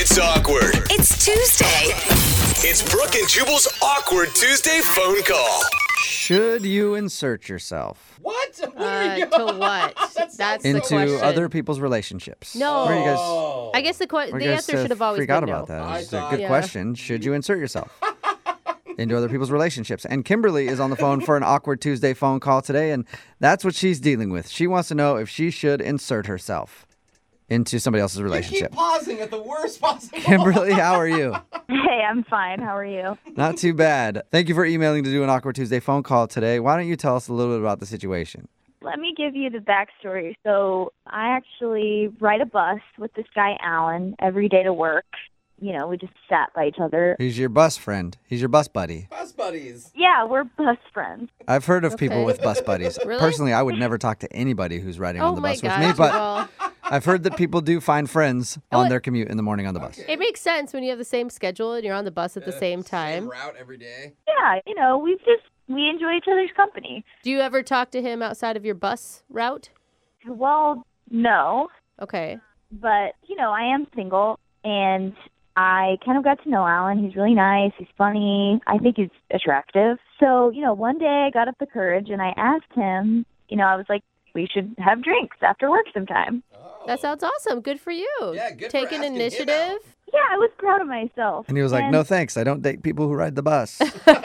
It's awkward. It's Tuesday. It's Brooke and Jubal's Awkward Tuesday phone call. Should you insert yourself What? Where To what? That's the into question. other people's relationships? No. Where you guys, I guess the where you guys, answer should have always freak out been about no. that. It's I a thought- good Yeah. question. Should you insert yourself into other people's relationships? And Kimberly is on the phone for an Awkward Tuesday phone call today, and that's what she's dealing with. She wants to know if she should insert herself into somebody else's You relationship. keep pausing at the worst possible. Kimberly, how are you? Hey, I'm fine. How are you? Not too bad. Thank you for emailing to do an Awkward Tuesday phone call today. Why don't you tell us a little bit about the situation? Let me give you the backstory. So I actually ride a bus with this guy, Alan, every day to work. You know, we just sat by each other. He's your bus friend. He's your bus buddy. Bus buddies. Yeah, we're bus friends. I've heard of people Okay. with bus buddies. Really? Personally, I would never talk to anybody who's riding on Oh the my bus with gosh. me, but Well, I've heard that people do find friends on their commute in the morning on the bus. it makes sense when you have the same schedule and you're on the bus at the same time. Same route every day. Yeah, you know, we enjoy each other's company. Do you ever talk to him outside of your bus route? Well, no, Okay. but, you know, I am single, and I kind of got to know Alan. He's really nice. He's funny. I think he's attractive. So, you know, one day I got up the courage and I asked him, you know, I was like, we should have drinks after work sometime. That sounds awesome. Good for you. Yeah, good for Taking asking him initiative. out. Yeah, I was proud of myself. And he was like, no thanks, I don't date people who ride the bus.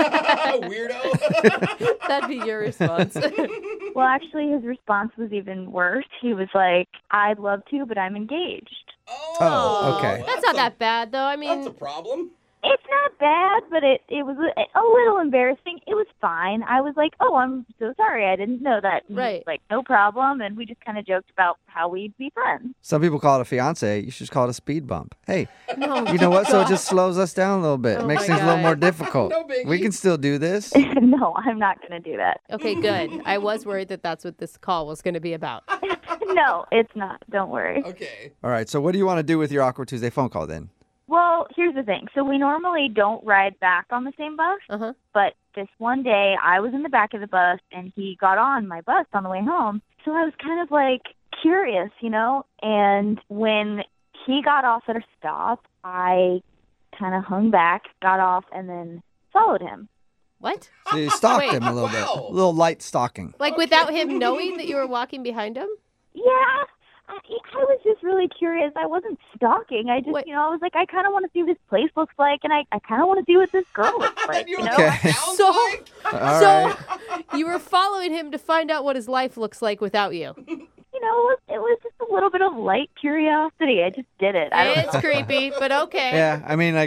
Weirdo. That'd be your response. Well, actually, his response was even worse. He was like, I'd love to, but I'm engaged. Oh, okay. That's not that bad, though. I That's a mean, It's problem. not bad, but it was a little embarrassing. It was fine. I was like, oh, I'm so sorry. I didn't know that. And he was Right. like, no problem. And we just kind of joked about how we'd be friends. Some people call it a fiance. You should just call it a speed bump. Hey, no. you know what? So it just slows us down a little bit. Oh Makes my things a little God. more difficult. No biggie. We can still do this. No, I'm not going to do that. Okay, good. I was worried that that's what this call was going to be about. No, it's not. Don't worry. Okay. All right, so what do you want to do with your Awkward Tuesday phone call then? Well, here's the thing. So we normally don't ride back on the same bus. Uh-huh. But this one day, I was in the back of the bus, and he got on my bus on the way home. So I was kind of like curious, you know? And when he got off at a stop, I kind of hung back, got off, and then followed him. What? So you stalked Wait. him a little Wow. bit. A little light stalking. Like without him knowing that you were walking behind him? Yeah, I was just really curious. I wasn't stalking. I just, Wait. you know, I was like, I kind of want to see what this place looks like, and I kind of want to see what this girl looks like, you know? Okay. Sounds So- like All so right. you were following him to find out what his life looks like without you. You know, it was just a little bit of light curiosity. I just did it. I don't It's know. creepy, but okay. Yeah, I mean,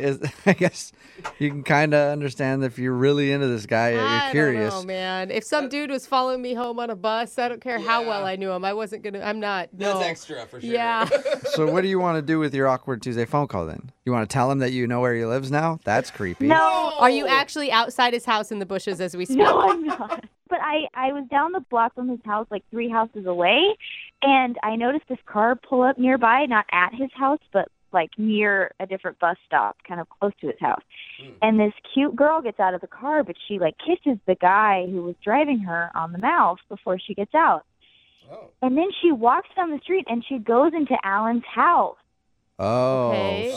I guess you can kind of understand if you're really into this guy, you're curious. I don't know, man. If some dude was following me home on a bus, I don't care how well Yeah. I knew him. I'm not. that's No. extra for sure. Yeah. So what do you want to do with your Awkward Tuesday phone call then? You want to tell him that you know where he lives now? That's creepy. No, Are you actually outside his house in the bushes as we speak? no, I'm not. But I was down the block from his house, like 3 houses away, and I noticed this car pull up nearby, not at his house, but like near a different bus stop, kind of close to his house. And this cute girl gets out of the car, but she like kisses the guy who was driving her on the mouth before she gets out. Oh. And then she walks down the street and she goes into Alan's house. Oh, Okay.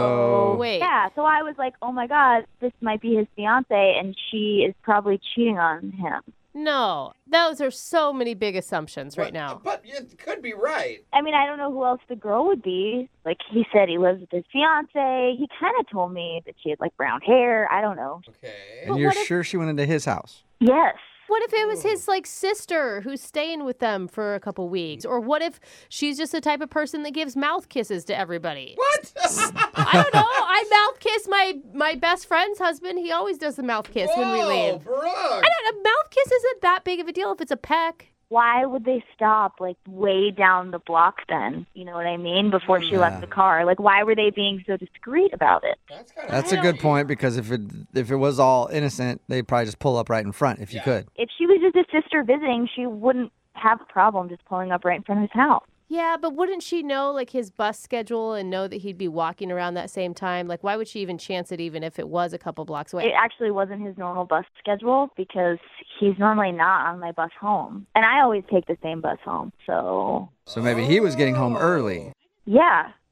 so Wait. Yeah, so I was like, oh my God, this might be his fiance, and she is probably cheating on him. No. Those are so many big assumptions right now. But you could be right. I mean, I don't know who else the girl would be. Like, he said he lives with his fiance. He kind of told me that she had, like, brown hair. I don't know. Okay. and you're sure she went into his house? Yes. What if it was his like sister who's staying with them for a couple weeks? Or what if she's just the type of person that gives mouth kisses to everybody? What? I don't know. I mouth kiss my best friend's husband. He always does the mouth kiss when we leave. Brooke. A mouth kiss isn't that big of a deal if it's a peck. Why would they stop, like, way down the block then? You know what I mean? Before she left the car. Like, why were they being so discreet about it? That's kind of That's a good point because if it was all innocent, they'd probably just pull up right in front if you could. If she was just a sister visiting, she wouldn't have a problem just pulling up right in front of his house. Yeah, but wouldn't she know like his bus schedule and know that he'd be walking around that same time? Like, why would she even chance it even if it was a couple blocks away? It actually wasn't his normal bus schedule because he's normally not on my bus home. And I always take the same bus home. So, So maybe he was getting home early. yeah.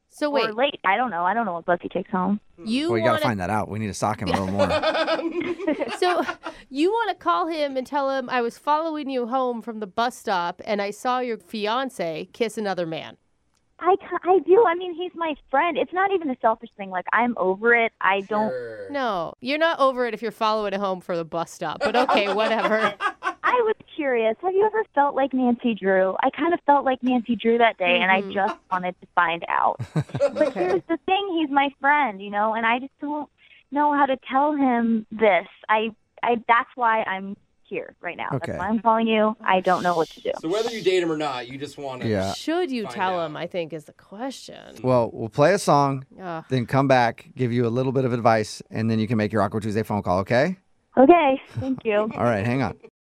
So wait, or late. I don't know. I don't know what bus he takes home. you Well, you got want to find that out. We need to sock him a little more. so you want to call him and tell him I was following you home from the bus stop and I saw your fiance kiss another man. I do. I mean, he's my friend. It's not even a selfish thing. Like, I'm over it. I don't. Sure. No, you're not over it if you're following it home for the bus stop. But okay, whatever. I was curious. Have you ever felt like Nancy Drew? I kind of felt like Nancy Drew that day, and I just wanted to find out. But here's the thing. He's my friend, you know, and I just don't know how to tell him this. That's why I'm here right now. Okay. That's why I'm calling you. I don't know what to do. So whether you date him or not, you just want to. Yeah. Should you Find tell out. him? I think is the question. Well, we'll play a song, Ugh. then come back, give you a little bit of advice, and then you can make your Awkward Tuesday phone call, okay? Okay. Thank you. All right, hang on.